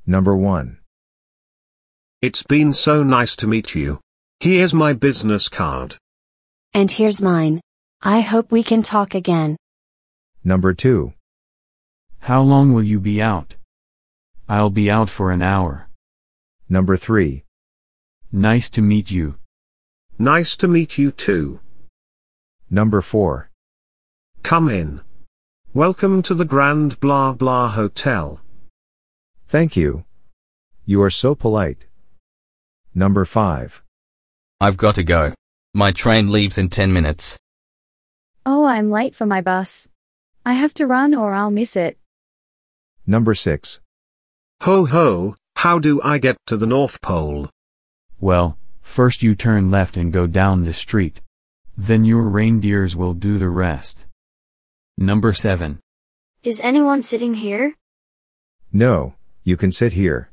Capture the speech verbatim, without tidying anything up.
Number one. It's been so nice to meet you. Here's my business card. And here's mine. I hope we can talk again. Number two. How long will you be out? I'll be out for an hour. Number three. Nice to meet you. Nice to meet you too. Number four. Come in. Welcome to the Grand Blah Blah Hotel. Thank you. You are so polite. Number five. I've got to go. My train leaves in ten minutes. Oh, I'm late for my bus. I have to run or I'll miss it. Number six. Ho ho, how do I get to the North Pole? Well, first you turn left and go down the street. Then your reindeers will do the rest. Number seven. Is anyone sitting here? No, you can sit here.